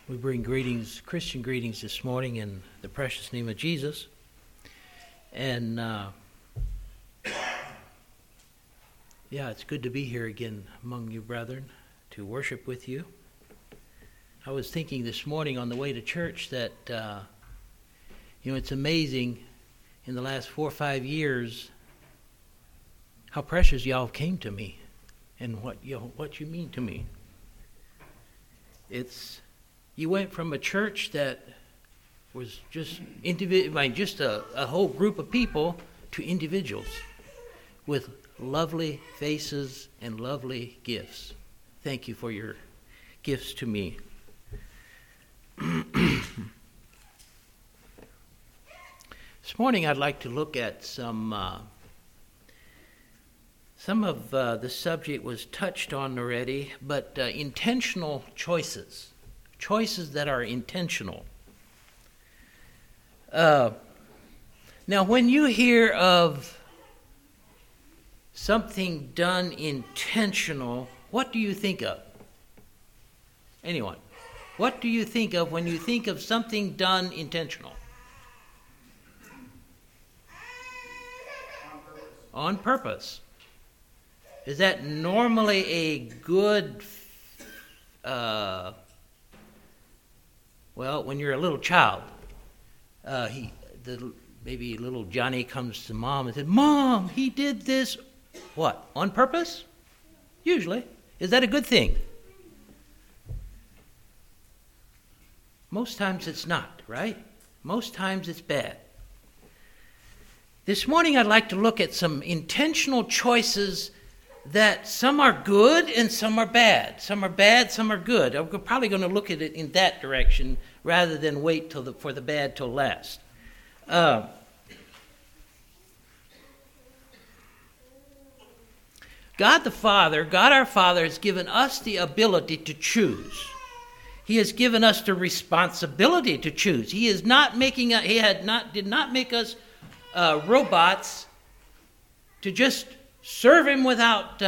We bring greetings, Christian greetings this morning in the precious name of Jesus. And it's good to be here again among you, brethren, to worship with you. I was thinking this morning on the way to church that, it's amazing in the last 4 or 5 years how precious y'all came to me and what you mean to me. You went from a church that was just a whole group of people to individuals with lovely faces and lovely gifts. Thank you for your gifts to me. This morning I'd like to look at some of the subject was touched on already, but intentional choices. Choices that are intentional. Now, when you hear of something done intentional, what do you think of? Anyone? What do you think of when you think of something done intentional? On purpose. Is that normally a good... when you're a little child, maybe little Johnny comes to Mom and says, "Mom, he did this." What? On purpose? Usually. Is that a good thing? Most times it's not, right? Most times it's bad. This morning I'd like to look at some intentional choices that some are good and some are bad. Some are bad, some are good. I'm probably going to look at it in that direction rather than wait for the bad till last. God our Father has given us the ability to choose. He has given us the responsibility to choose. He did not make us robots to just serve him without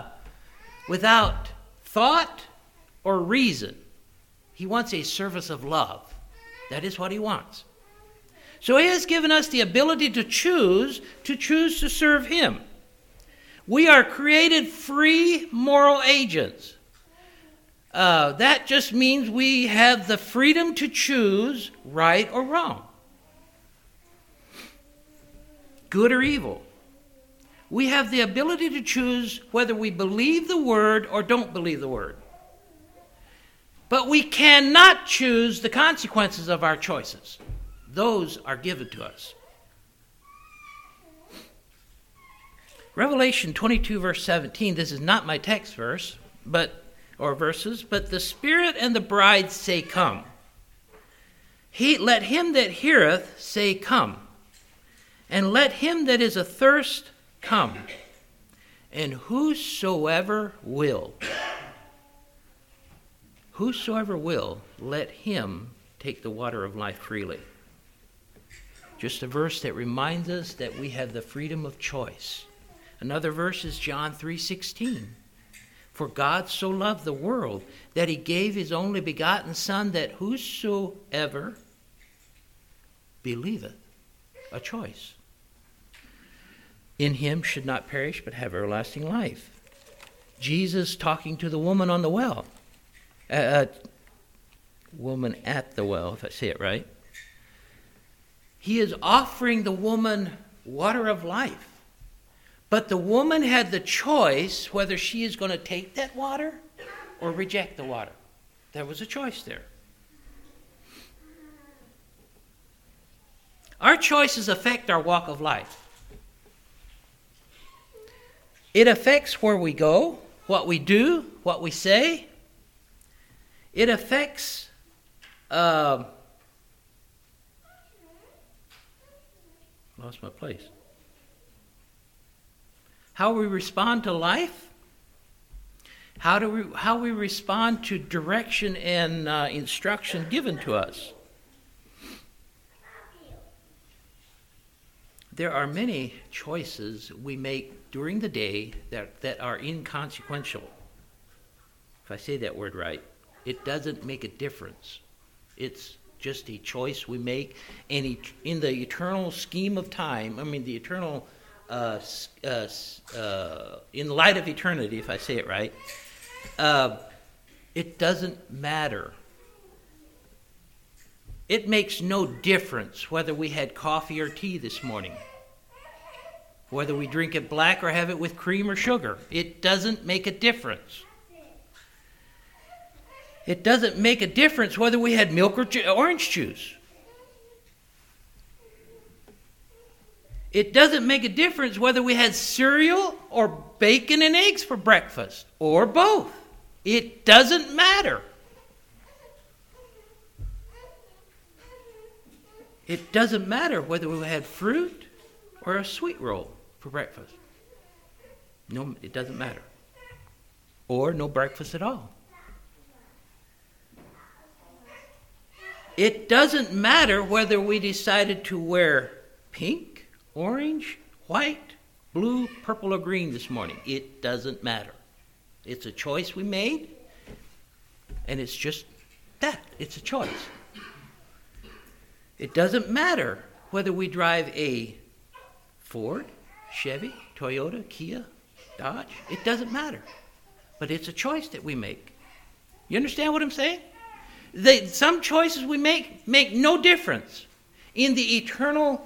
thought or reason. He wants a service of love. That is what he wants. So he has given us the ability to choose to serve him. We are created free moral agents. That just means we have the freedom to choose right or wrong, good or evil. We have the ability to choose whether we believe the word or don't believe the word. But we cannot choose the consequences of our choices. Those are given to us. Revelation 22 verse 17, this is not my text verse, or verses, but the Spirit and the bride say, "Come." Let him that heareth say, "Come." And let him that is athirst come, and whosoever will, let him take the water of life freely. Just a verse that reminds us that we have the freedom of choice. Another verse is John 3:16. For God so loved the world that he gave his only begotten Son, that whosoever believeth, a choice, in him should not perish but have everlasting life. Jesus talking to the woman on the well. Woman at the well, if I say it right. He is offering the woman water of life. But the woman had the choice whether she is going to take that water or reject the water. There was a choice there. Our choices affect our walk of life. It affects where we go, what we do, what we say. It affects lost my place. How we respond to life. How we respond to direction and instruction given to us. There are many choices we make during the day that are inconsequential. If I say that word right, it doesn't make a difference It's just a choice we make. And in the eternal scheme of time, the eternal, in light of eternity, if I say it right, it doesn't matter. It makes no difference whether we had coffee or tea this morning, whether we drink it black or have it with cream or sugar. It doesn't make a difference. It doesn't make a difference whether we had milk or orange juice. It doesn't make a difference whether we had cereal or bacon and eggs for breakfast, or both. It doesn't matter. It doesn't matter whether we had fruit or a sweet roll for breakfast. No, it doesn't matter. Or no breakfast at all. It doesn't matter whether we decided to wear pink, orange, white, blue, purple, or green this morning. It doesn't matter. It's a choice we made, and it's just that. It's a choice. It doesn't matter whether we drive a Ford, Chevy, Toyota, Kia, Dodge. It doesn't matter. But it's a choice that we make. You understand what I'm saying? Some choices we make no difference in the eternal,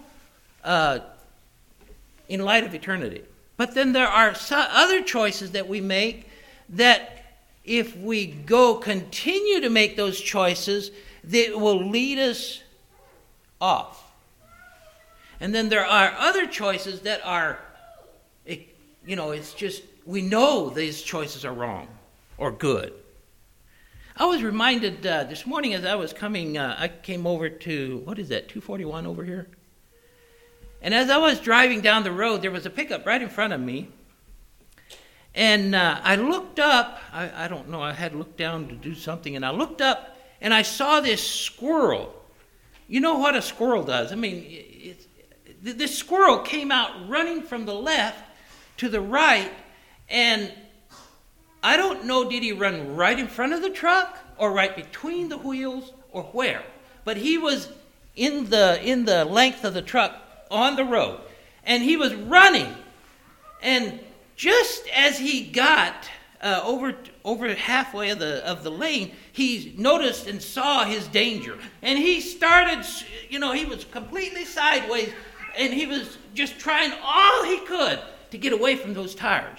in light of eternity. But then there are other choices that we make that if we continue to make those choices, that will lead us off. And then there are other choices that are, it's just, we know these choices are wrong or good. I was reminded this morning as I was coming, I came over to, 241 over here? And as I was driving down the road, there was a pickup right in front of me. And I looked up, I don't know, I had looked down to do something, and I looked up and I saw this squirrel. You know what a squirrel does? This squirrel came out running from the left to the right, and I don't know, did he run right in front of the truck or right between the wheels or where? But he was in the length of the truck on the road, and he was running. And just as he got over halfway of the lane, he noticed and saw his danger. And he started, he was completely sideways, and he was just trying all he could to get away from those tires.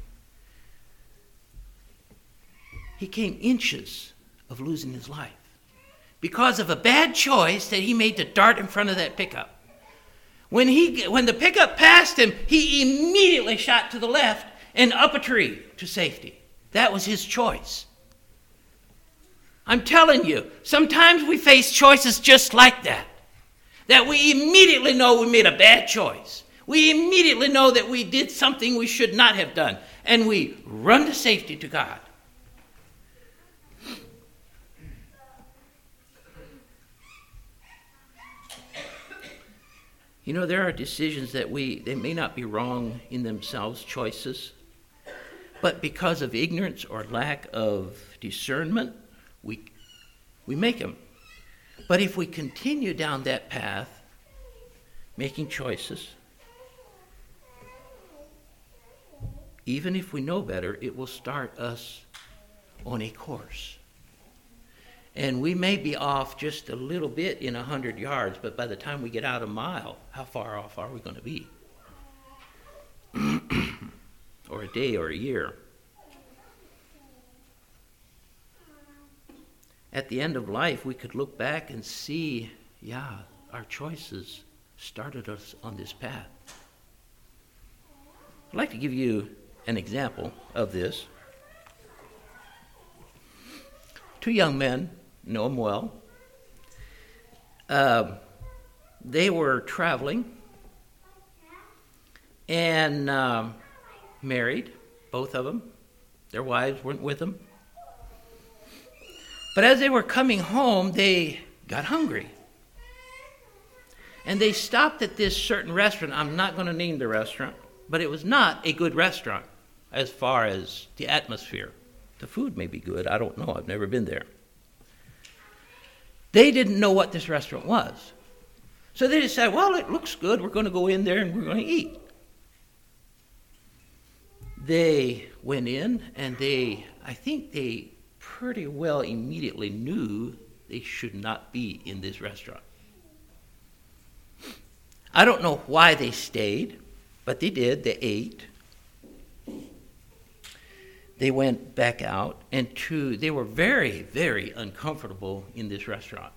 He came inches of losing his life because of a bad choice that he made to dart in front of that pickup. When the pickup passed him, he immediately shot to the left and up a tree to safety. That was his choice. I'm telling you, sometimes we face choices just like that we immediately know we made a bad choice. We immediately know that we did something we should not have done, and we run to safety to God. There are decisions that they may not be wrong in themselves, choices, but because of ignorance or lack of discernment, we make them. But if we continue down that path, making choices, even if we know better, it will start us on a course. And we may be off just a little bit in 100 yards, but by the time we get out a mile, how far off are we going to be? Or a day or a year. At the end of life, we could look back and see, our choices started us on this path. I'd like to give you an example of this. Two young men, know them well. They were traveling and married, both of them. Their wives weren't with them. But as they were coming home, they got hungry. And they stopped at this certain restaurant. I'm not going to name the restaurant, but it was not a good restaurant as far as the atmosphere. The food may be good. I don't know. I've never been there. They didn't know what this restaurant was. So they decided, well, it looks good. We're going to go in there and we're going to eat. They went in and I think they pretty well immediately knew they should not be in this restaurant. I don't know why they stayed, but they did. They ate. They went back out, and they were very, very uncomfortable in this restaurant.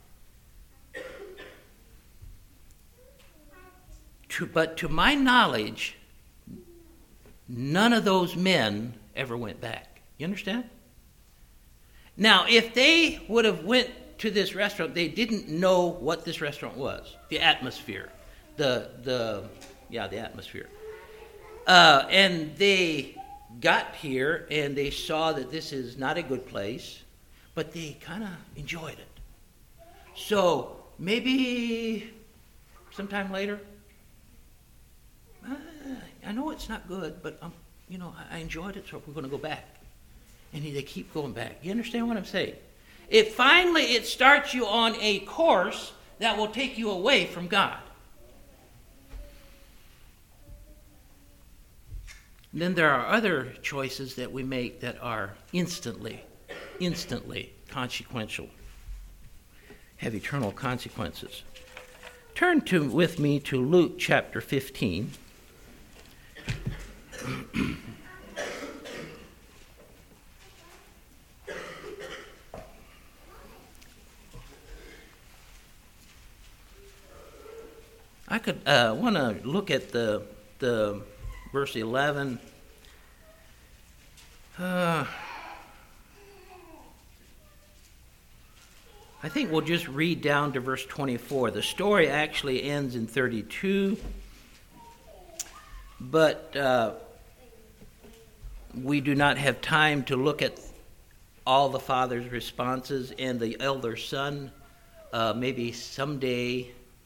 But to my knowledge, none of those men ever went back. You understand? Now, if they would have went to this restaurant, they didn't know what this restaurant was, the atmosphere, the atmosphere. And they got here and they saw that this is not a good place, but they kind of enjoyed it. So maybe sometime later, I know it's not good, but I enjoyed it, so we're going to go back. And they keep going back. You understand what I'm saying? It starts you on a course that will take you away from God. Then there are other choices that we make that are instantly consequential, have eternal consequences. Turn with me to Luke chapter 15. I could want to look at the verse 11. I think we'll just read down to verse 24. The story actually ends in 32, but we do not have time to look at all the father's responses and the elder son. Maybe someday.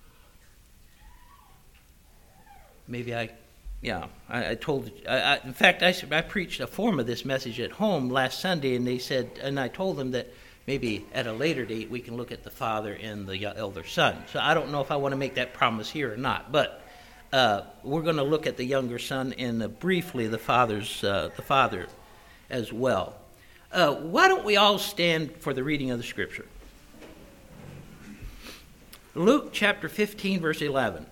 I told. In fact, I preached a form of this message at home last Sunday, and they said, and I told them that maybe at a later date we can look at the father and the elder son. So I don't know if I want to make that promise here or not, but we're going to look at the younger son and briefly the father as well. Why don't we all stand for the reading of the scripture? Luke chapter 15, verse 11.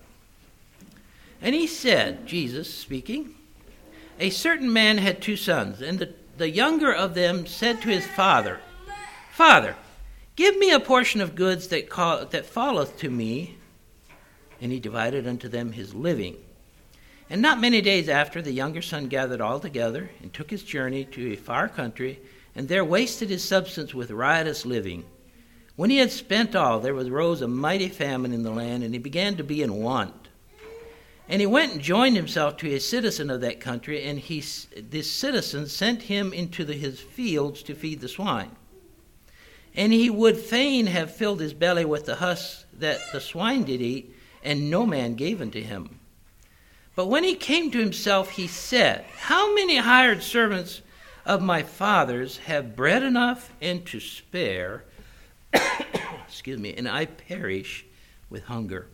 And he said, Jesus speaking, a certain man had 2 sons, and the younger of them said to his father, Father, give me a portion of goods that falleth to me. And he divided unto them his living. And not many days after, the younger son gathered all together, and took his journey to a far country, and there wasted his substance with riotous living. When he had spent all, there arose a mighty famine in the land, and he began to be in want. And he went and joined himself to a citizen of that country, and this citizen sent him into his fields to feed the swine. And he would fain have filled his belly with the husks that the swine did eat, and no man gave unto him. But when he came to himself, he said, How many hired servants of my father's have bread enough and to spare, and I perish with hunger?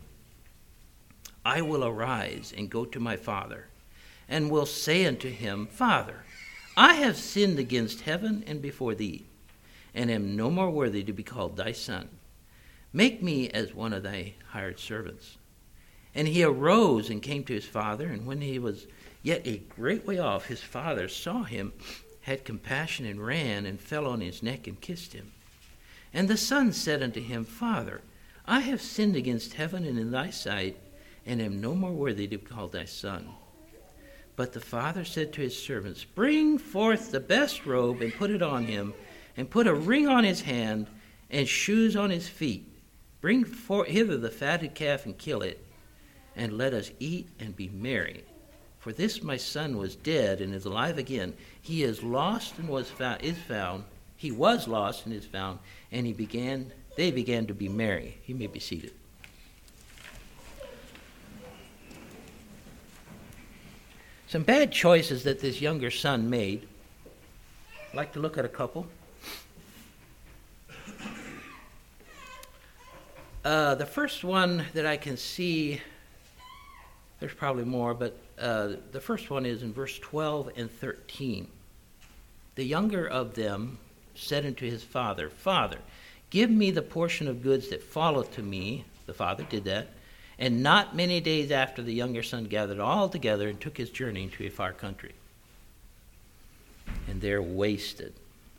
I will arise and go to my father, and will say unto him, Father, I have sinned against heaven and before thee, and am no more worthy to be called thy son. Make me as one of thy hired servants. And he arose and came to his father, and when he was yet a great way off, his father saw him, had compassion, and ran, and fell on his neck, and kissed him. And the son said unto him, Father, I have sinned against heaven and in thy sight, and am no more worthy to be called thy son. But the father said to his servants, Bring forth the best robe, and put it on him, and put a ring on his hand, and shoes on his feet. Bring hither the fatted calf, and kill it, and let us eat and be merry. For this my son was dead, and is alive again. He is lost and is found. He was lost and is found, and they began to be merry. You may be seated. Some bad choices that this younger son made. I'd like to look at a couple. The first one that I can see, there's probably more, but the first one is in verse 12 and 13. The younger of them said unto his father, Father, give me the portion of goods that falleth to me. The father did that. And not many days after, the younger son gathered all together and took his journey into a far country. And there wasted.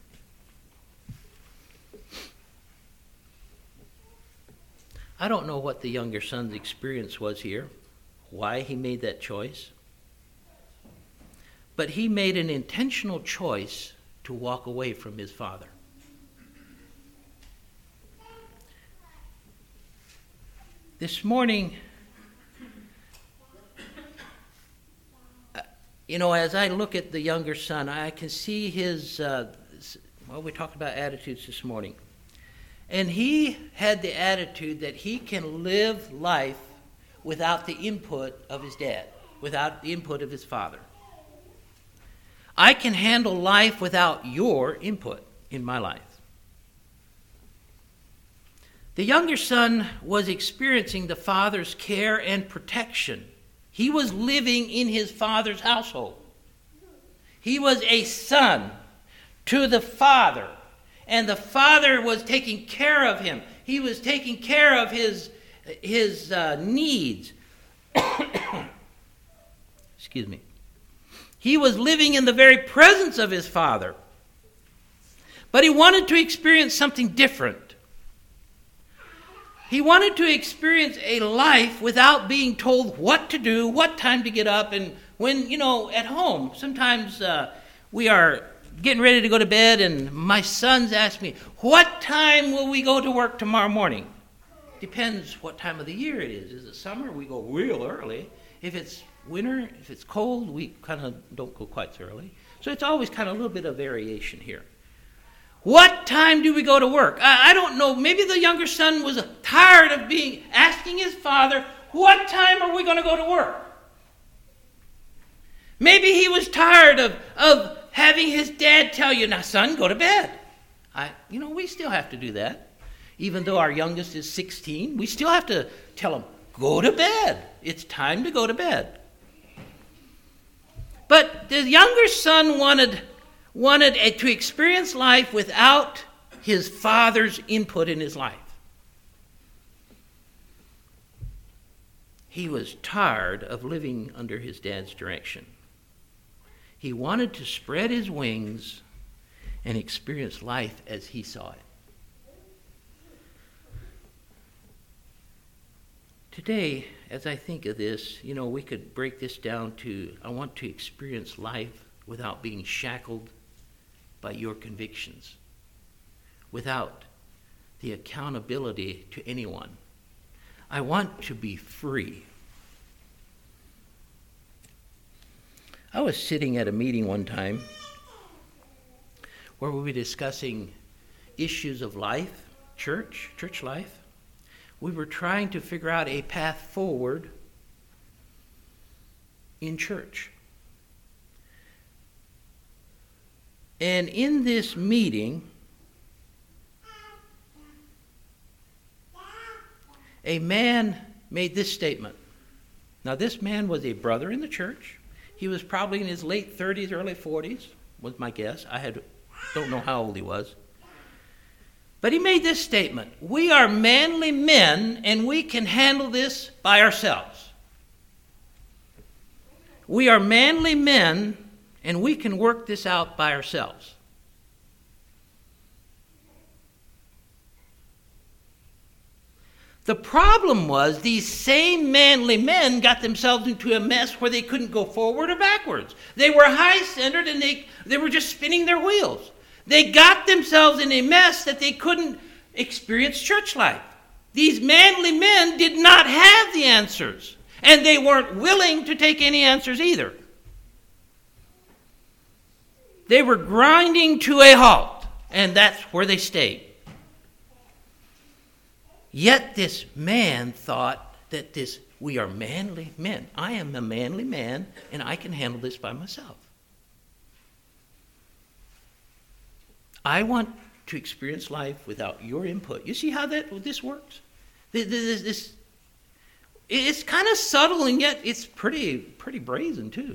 I don't know what the younger son's experience was here, why he made that choice. But he made an intentional choice to walk away from his father. This morning, as I look at the younger son, I can see his, we talked about attitudes this morning. And he had the attitude that he can live life without the input of his dad, without the input of his father. I can handle life without your input in my life. The younger son was experiencing the father's care and protection. He was living in his father's household. He was a son to the father, and the father was taking care of him. He was taking care of his needs. Excuse me. He was living in the very presence of his father. But he wanted to experience something different. He wanted to experience a life without being told what to do, what time to get up, and when, at home, sometimes we are getting ready to go to bed, and my sons ask me, what time will we go to work tomorrow morning? Depends what time of the year it is. Is it summer? We go real early. If it's winter, if it's cold, we kind of don't go quite so early. So it's always kind of a little bit of variation here. What time do we go to work? I don't know. Maybe the younger son was tired of asking his father, what time are we going to go to work? Maybe he was tired of having his dad tell you, now son, go to bed. We still have to do that. Even though our youngest is 16, we still have to tell him, go to bed. It's time to go to bed. But the younger son wanted to experience life without his father's input in his life. He was tired of living under his dad's direction. He wanted to spread his wings and experience life as he saw it. Today, as I think of this, we could break this down to, I want to experience life without being shackled by your convictions, without the accountability to anyone. I want to be free. I was sitting at a meeting one time where we were discussing issues of life, church life. We were trying to figure out a path forward in church. And in this meeting, a man made this statement. Now, this man was a brother in the church. He was probably in his late 30s, early 40s, was my guess. Don't know how old he was. But he made this statement. We are manly men, and we can handle this by ourselves. We are manly men, and we can work this out by ourselves. The problem was these same manly men got themselves into a mess where they couldn't go forward or backwards. They were high-centered and they were just spinning their wheels. They got themselves in a mess that they couldn't experience church life. These manly men did not have the answers, and they weren't willing to take any answers either. They were grinding to a halt, and that's where they stayed. Yet this man thought that we are manly men. I am a manly man, and I can handle this by myself. I want to experience life without your input. You see how this works? This it's kind of subtle, and yet it's pretty brazen too.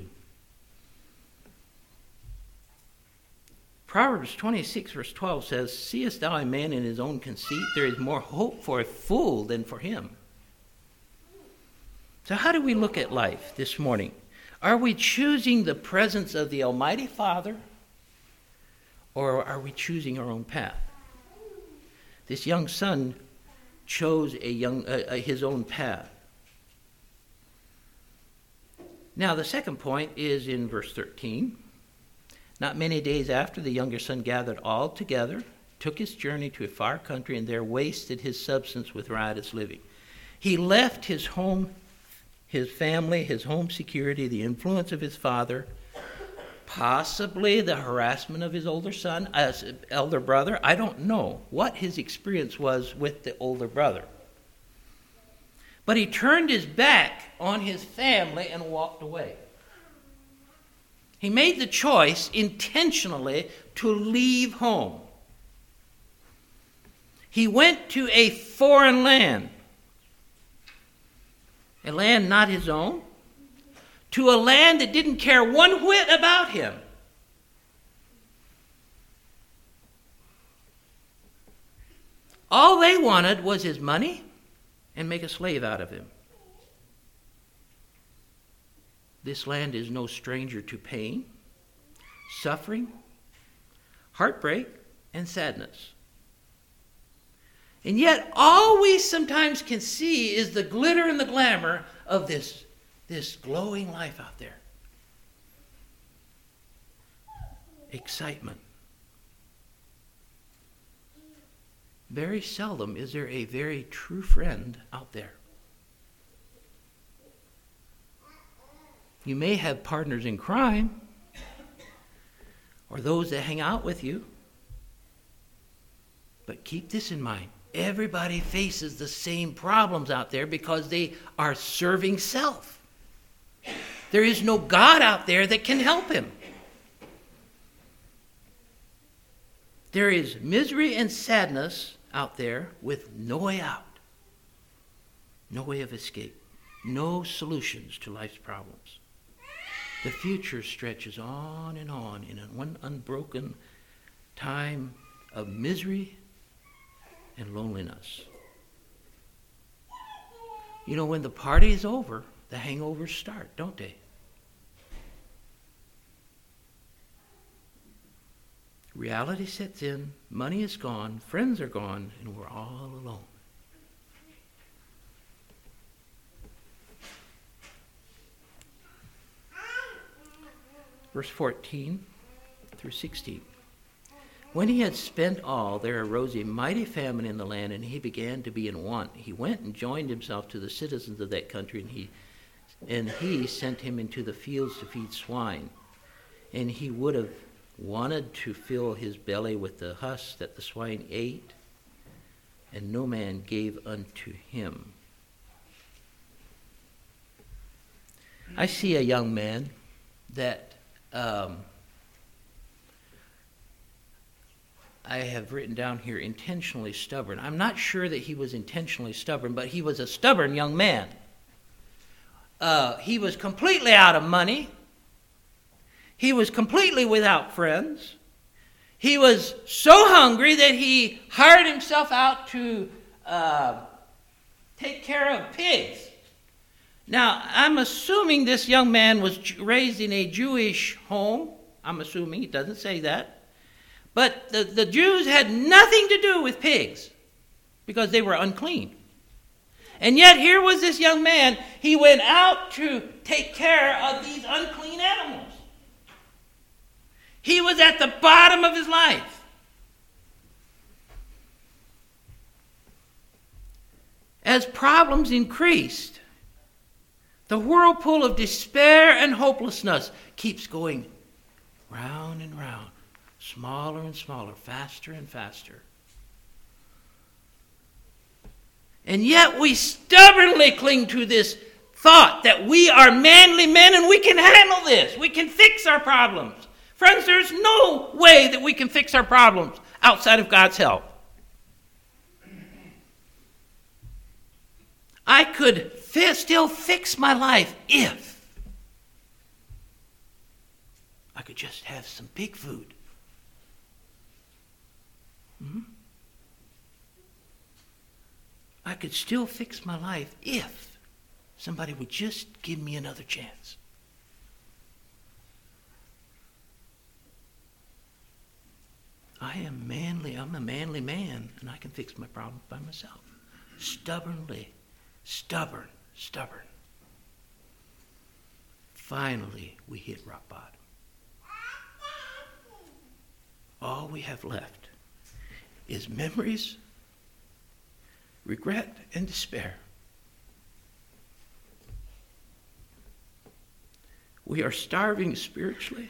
Proverbs 26 verse 12 says, "Seest thou a man in his own conceit? There is more hope for a fool than for him." So how do we look at life this morning? Are we choosing the presence of the Almighty Father, or are we choosing our own path? This young son chose his own path. Now the second point is in verse 13. "Not many days after, the younger son gathered all together, took his journey to a far country, and there wasted his substance with riotous living." He left his home, his family, his home security, the influence of his father, possibly the harassment of his elder brother. I don't know what his experience was with the older brother. But he turned his back on his family and walked away. He made the choice intentionally to leave home. He went to a foreign land, a land not his own, to a land that didn't care one whit about him. All they wanted was his money and make a slave out of him. This land is no stranger to pain, suffering, heartbreak, and sadness. And yet, all we sometimes can see is the glitter and the glamour of this glowing life out there. Excitement. Very seldom is there a very true friend out there. You may have partners in crime, or those that hang out with you, but keep this in mind. Everybody faces the same problems out there because they are serving self. There is no God out there that can help him. There is misery and sadness out there with no way out, no way of escape, no solutions to life's problems. The future stretches on in one unbroken time of misery and loneliness. You know, when the party is over, the hangovers start, don't they? Reality sets in, money is gone, friends are gone, and we're all alone. Verse 14 through 16. "When he had spent all, there arose a mighty famine in the land, and he began to be in want. He went and joined himself to the citizens of that country, and he sent him into the fields to feed swine. And he would have wanted to fill his belly with the husk that the swine ate, and no man gave unto him." I see a young man that I have written down here, intentionally stubborn. I'm not sure that he was intentionally stubborn, but he was a stubborn young man. He was completely out of money. He was completely without friends. He was so hungry that he hired himself out to take care of pigs. Now, I'm assuming this young man was raised in a Jewish home. I'm assuming, it doesn't say that. But the Jews had nothing to do with pigs because they were unclean. And yet here was this young man. He went out to take care of these unclean animals. He was at the bottom of his life. As problems increased, the whirlpool of despair and hopelessness keeps going round and round, smaller and smaller, faster and faster. And yet we stubbornly cling to this thought that we are manly men and we can handle this. We can fix our problems. Friends, there's no way that we can fix our problems outside of God's help. I could still fix my life if I could just have some pig food. I could still fix my life if somebody would just give me another chance. I'm a manly man, and I can fix my problems by myself. Stubborn. Finally, we hit rock bottom. All we have left is memories, regret, and despair. We are starving spiritually,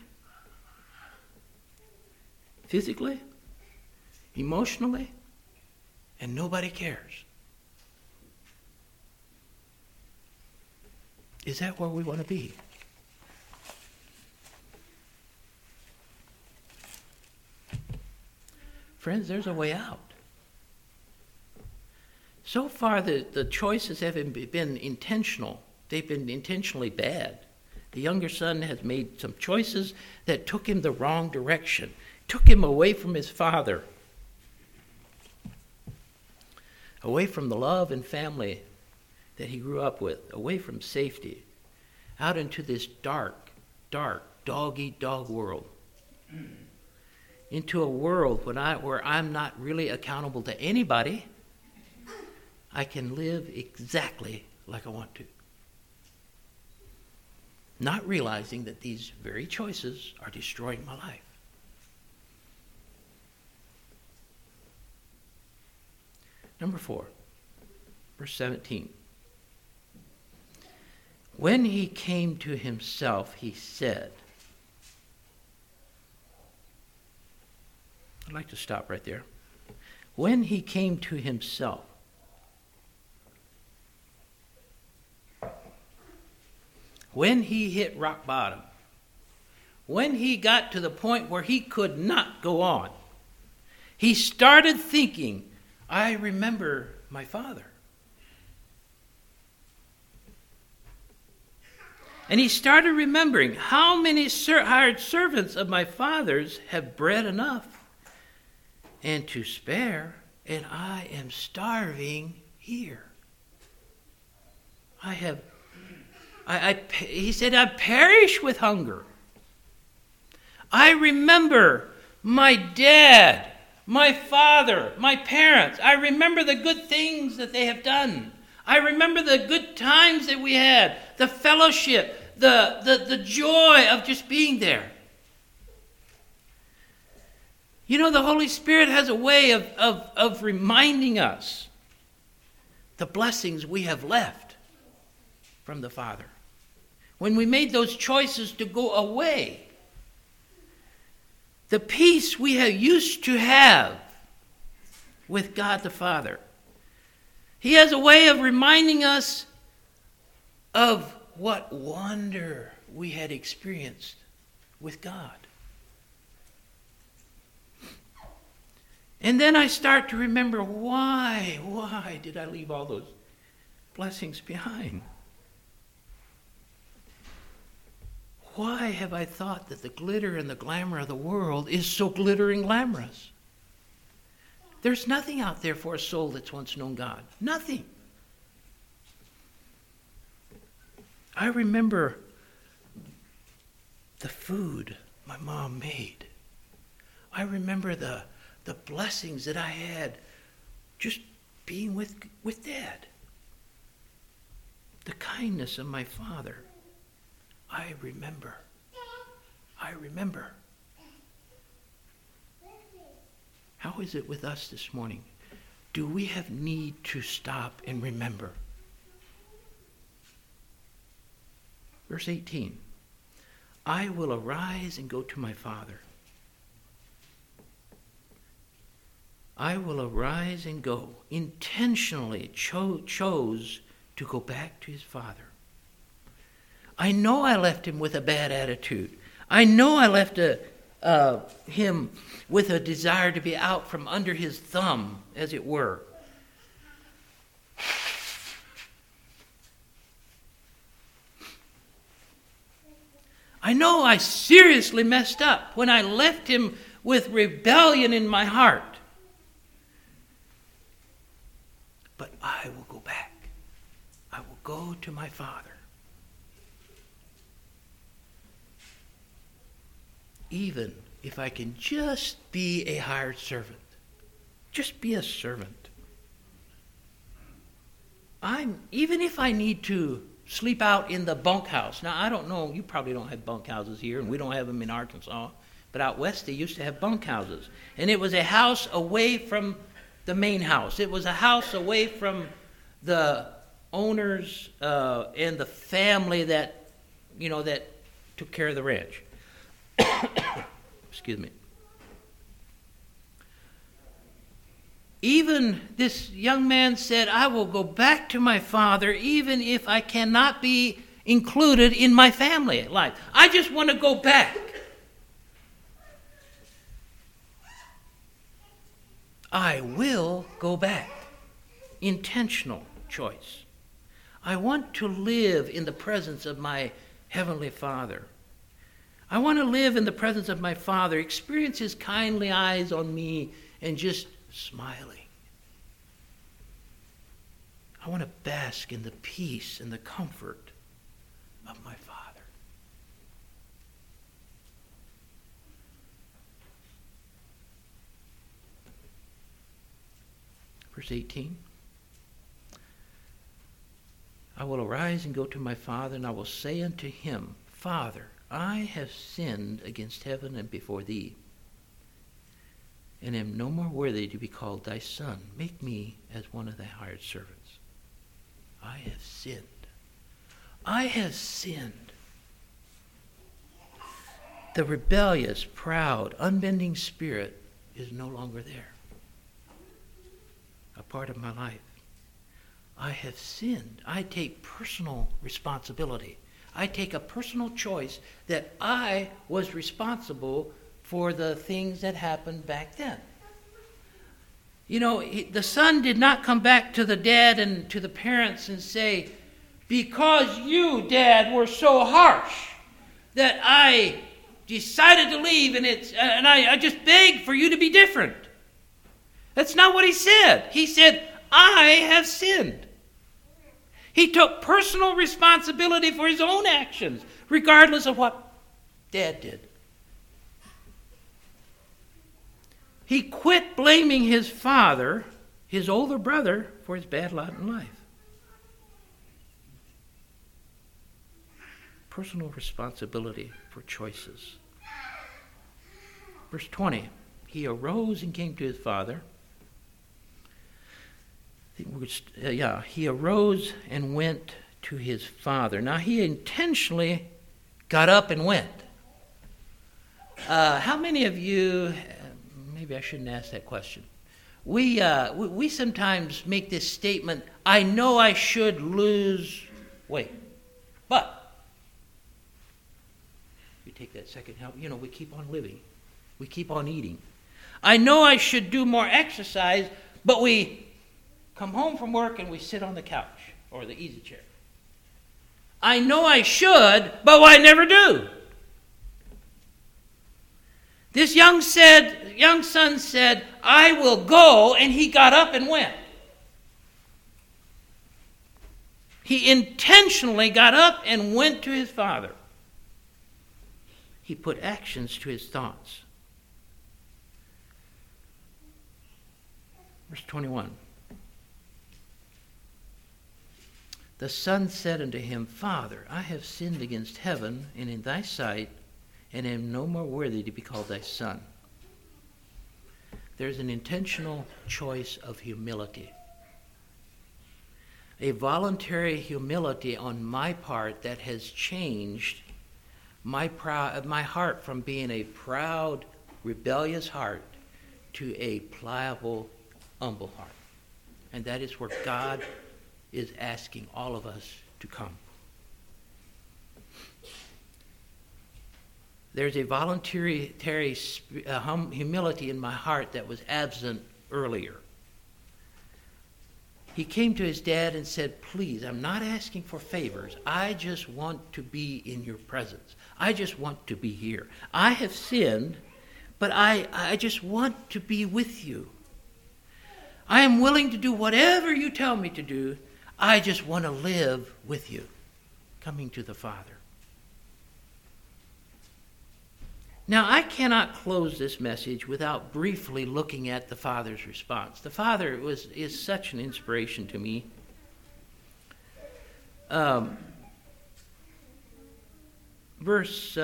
physically, emotionally, and nobody cares. Is that where we want to be? Friends, there's a way out. So far, the choices haven't been intentional. They've been intentionally bad. The younger son has made some choices that took him the wrong direction, took him away from his father, away from the love and family that he grew up with, away from safety, out into this dark, dog-eat-dog world, into a world where I'm not really accountable to anybody. I can live exactly like I want to, not realizing that these very choices are destroying my life. Number 4, verse 17. When he came to himself, he said, I'd like to stop right there. When he came to himself, when he hit rock bottom, when he got to the point where he could not go on, he started thinking, I remember my father. And he started remembering how many hired servants of my father's have bread enough and to spare, and I am starving here. He said, I perish with hunger. I remember my dad, my father, my parents. I remember the good things that they have done. I remember the good times that we had, the fellowship, the joy of just being there. You know, the Holy Spirit has a way of reminding us the blessings we have left from the Father. When we made those choices to go away, the peace we have used to have with God the Father. He has a way of reminding us of what wonder we had experienced with God. And then I start to remember why did I leave all those blessings behind? Why have I thought that the glitter and the glamour of the world is so glittering glamorous? There's nothing out there for a soul that's once known God. Nothing. I remember the food my mom made. I remember the blessings that I had just being with Dad. The kindness of my father. I remember. How is it with us this morning? Do we have need to stop and remember? Verse 18. I will arise and go to my father. I will arise and go. Intentionally chose to go back to his father. I know I left him with a bad attitude. I know I left him with a desire to be out from under his thumb, as it were. I know I seriously messed up when I left him with rebellion in my heart. But I will go back. I will go to my Father. Even if I can just be a hired servant. Just be a servant. Even if I need to sleep out in the bunkhouse. Now, I don't know, you probably don't have bunkhouses here, and we don't have them in Arkansas, but out west they used to have bunkhouses. And it was a house away from the main house. It was a house away from the owners and the family that took care of the ranch. Excuse me. Even this young man said, I will go back to my father even if I cannot be included in my family life. I just want to go back. I will go back. Intentional choice. I want to live in the presence of my Heavenly Father. I want to live in the presence of my Father, experience His kindly eyes on me, and just smiling. I want to bask in the peace and the comfort of my Father. Verse 18. I will arise and go to my father, and I will say unto him, Father, I have sinned against heaven and before thee, and am no more worthy to be called thy son. Make me as one of thy hired servants. I have sinned. I have sinned. The rebellious, proud, unbending spirit is no longer there. A part of my life. I have sinned. I take personal responsibility. I take a personal choice that I was responsible for the things that happened back then. You know, the son did not come back to the dad and to the parents and say, because you, Dad, were so harsh that I decided to leave and I just begged for you to be different. That's not what he said. He said, I have sinned. He took personal responsibility for his own actions, regardless of what Dad did. He quit blaming his father, his older brother, for his bad lot in life. Personal responsibility for choices. Verse 20, he arose and came to his father. He arose and went to his father. Now, he intentionally got up and went. How many of you... Maybe I shouldn't ask that question. We sometimes make this statement, I know I should lose weight, but you take that second help, we keep on living. We keep on eating. I know I should do more exercise, but we come home from work and we sit on the couch or the easy chair. I know I should, but I never do. This young son said, I will go, and he got up and went. He intentionally got up and went to his father. He put actions to his thoughts. Verse 21. The son said unto him, Father, I have sinned against heaven and in thy sight, and am no more worthy to be called thy son. There's an intentional choice of humility. A voluntary humility on my part that has changed my heart from being a proud, rebellious heart to a pliable, humble heart. And that is where God is asking all of us to come. There's a voluntary humility in my heart that was absent earlier. he came to his dad and said, please, I'm not asking for favors. I just want to be in your presence. I just want to be here. I have sinned, but I just want to be with you. I am willing to do whatever you tell me to do. I just want to live with you. Coming to the Father. Now, I cannot close this message without briefly looking at the Father's response. The Father is such an inspiration to me. Verse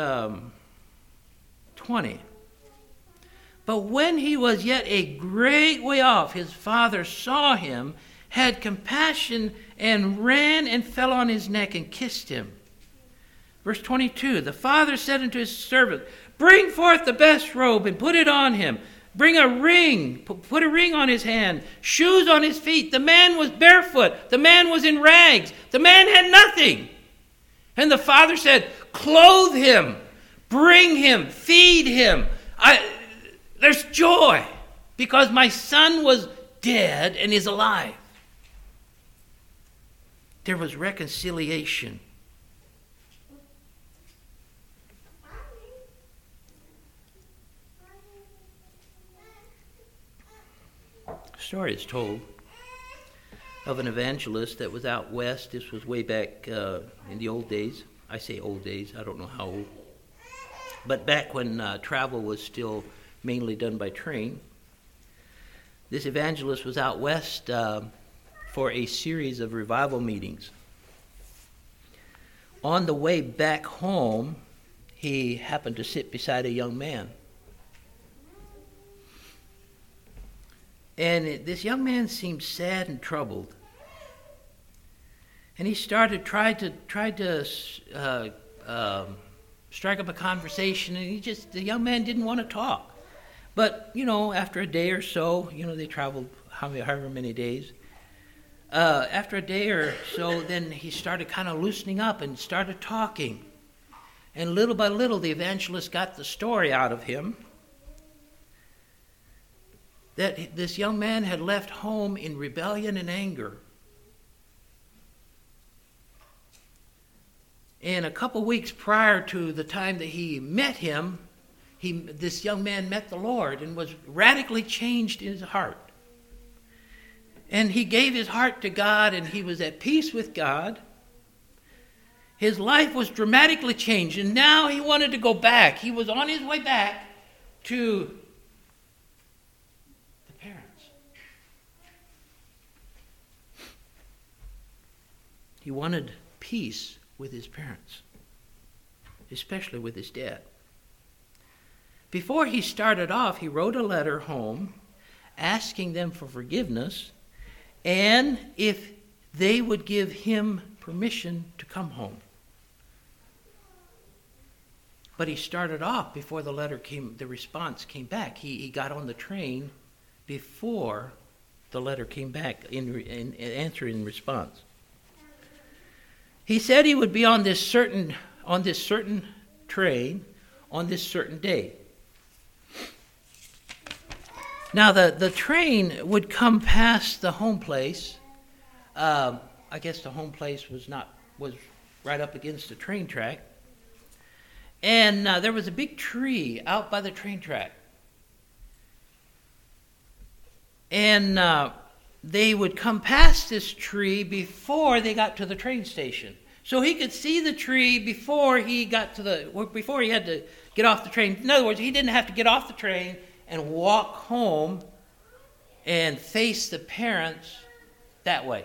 20. But when he was yet a great way off, his father saw him, had compassion, and ran and fell on his neck and kissed him. Verse 22, the father said unto his servant, bring forth the best robe and put it on him. Bring a ring, put a ring on his hand, shoes on his feet. The man was barefoot. The man was in rags. The man had nothing. And the father said, clothe him, bring him, feed him. There's joy because my son was dead and is alive. There was reconciliation. A story is told of an evangelist that was out west. This was way back in the old days. I say old days, I don't know how old. But back when travel was still mainly done by train. This evangelist was out west for a series of revival meetings. On the way back home, he happened to sit beside a young man. And this young man seemed sad and troubled. And he tried to strike up a conversation, and the young man didn't want to talk. But, after a day or so, they traveled however many days. After a day or so, then he started kind of loosening up and started talking. And little by little, the evangelist got the story out of him that this young man had left home in rebellion and anger. And a couple weeks prior to the time that he met him, this young man met the Lord and was radically changed in his heart. And he gave his heart to God, and he was at peace with God. His life was dramatically changed, and now he wanted to go back. He was on his way back to the parents. He wanted peace with his parents, especially with his dad. Before he started off, he wrote a letter home asking them for forgiveness and if they would give him permission to come home. But he started off before the response came back. He got on the train before the letter came back in answering response. He said he would be on this certain train on this certain day. Now, the train would come past the home place. I guess the home place was right up against the train track. And there was a big tree out by the train track. And they would come past this tree before they got to the train station. So he could see the tree before he had to get off the train. In other words, he didn't have to get off the train and walk home and face the parents that way.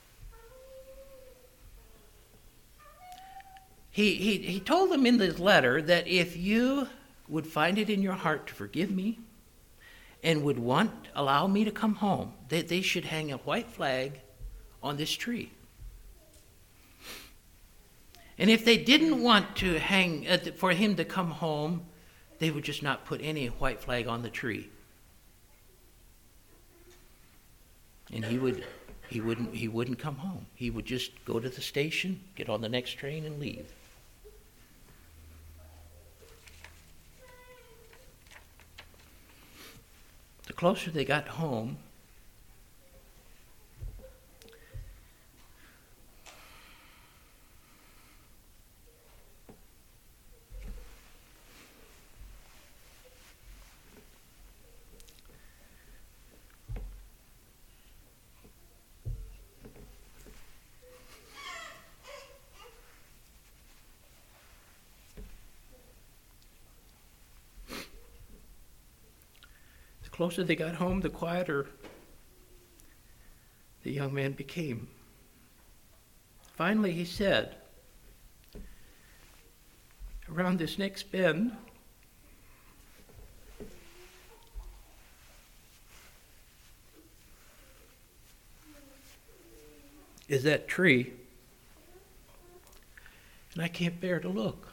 He told them in this letter that if you would find it in your heart to forgive me and would allow me to come home, that they should hang a white flag on this tree. And if they didn't want to for him to come home, they would just not put any white flag on the tree. And he wouldn't come home. He would just go to the station, get on the next train, and leave. The closer they got home, closer they got home, the quieter the young man became. Finally, he said, around this next bend, is that tree, and I can't bear to look.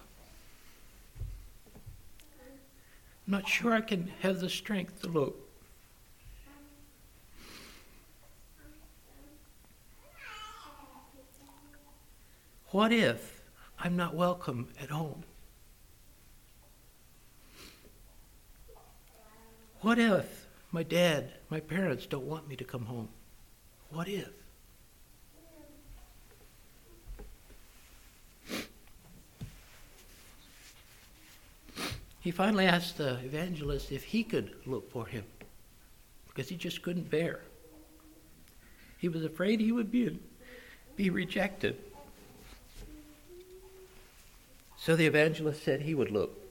I'm not sure I can have the strength to look. What if I'm not welcome at home? What if my parents don't want me to come home? What if? He finally asked the evangelist if he could look for him, because he just couldn't bear. He was afraid he would be rejected. So the evangelist said he would look.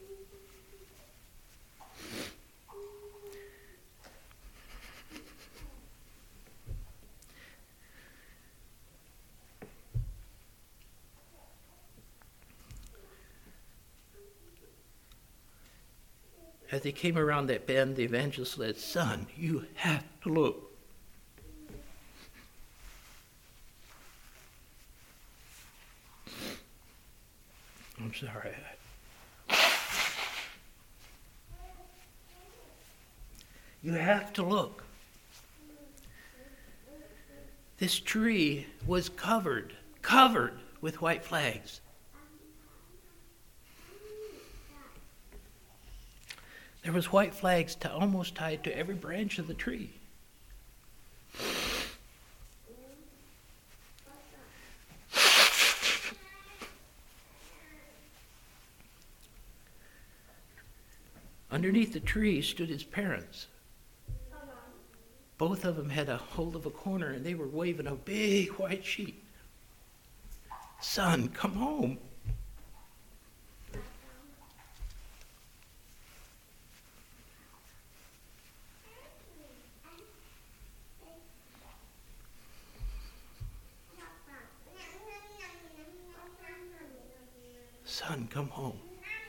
As they came around that bend, the evangelist said, "Son, you have to look." I'm sorry. You have to look. This tree was covered with white flags. There was white flags almost tied to every branch of the tree. Underneath the tree stood his parents. Both of them had a hold of a corner, and they were waving a big white sheet. "Son, come home." "Son, come home."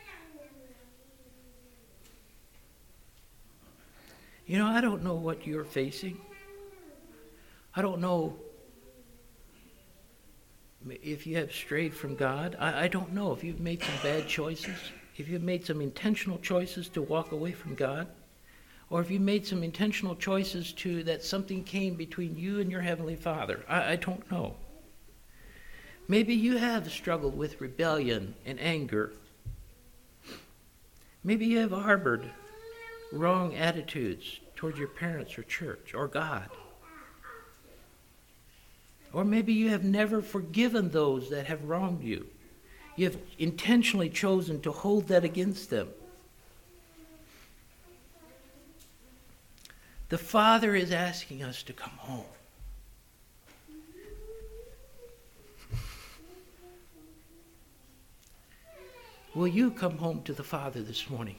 You know, I don't know what you're facing. I don't know if you have strayed from God. I don't know if you've made some bad choices, if you've made some intentional choices to walk away from God, or if you made some intentional choices that something came between you and your Heavenly Father. I don't know. Maybe you have struggled with rebellion and anger. Maybe you have harbored wrong attitudes towards your parents or church or God. Or maybe you have never forgiven those that have wronged you. You have intentionally chosen to hold that against them. The Father is asking us to come home. Will you come home to the Father this morning?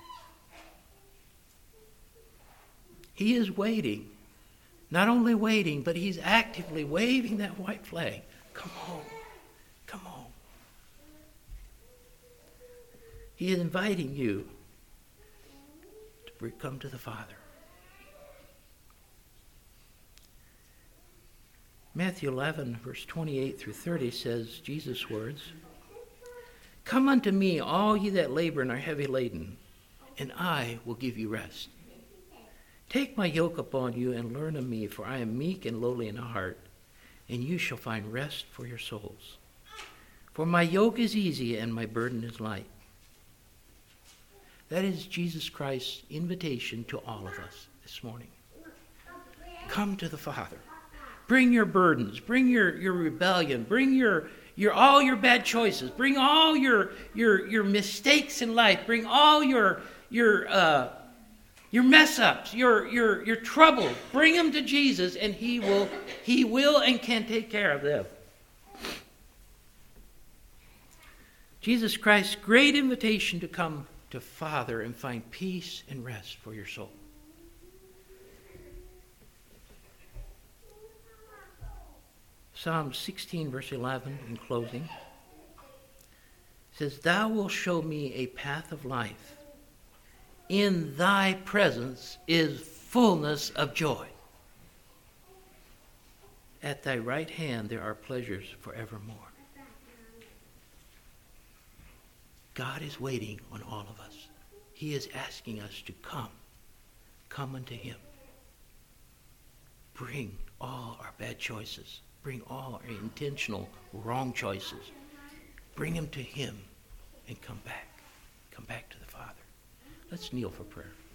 He is waiting. Not only waiting, but he's actively waving that white flag. Come home. Come home. He is inviting you to come to the Father. Matthew 11, verse 28 through 30 says Jesus' words, "Come unto me, all ye that labor and are heavy laden, and I will give you rest. Take my yoke upon you and learn of me, for I am meek and lowly in heart, and you shall find rest for your souls. For my yoke is easy and my burden is light." That is Jesus Christ's invitation to all of us this morning. Come to the Father. Bring your burdens. Bring your rebellion. Bring your all your bad choices. Bring all your mistakes in life. Bring all your mess ups, your trouble. Bring them to Jesus, and He will and can take care of them. Jesus Christ's great invitation to come to Father and find peace and rest for your soul. Psalm 16, verse 11, in closing. It says, "Thou wilt show me a path of life. In thy presence is fullness of joy. At thy right hand there are pleasures forevermore." God is waiting on all of us. He is asking us to come. Come unto him. Bring all our bad choices. Bring all our intentional wrong choices. Bring them to him and come back. Come back to the Father. Let's kneel for prayer.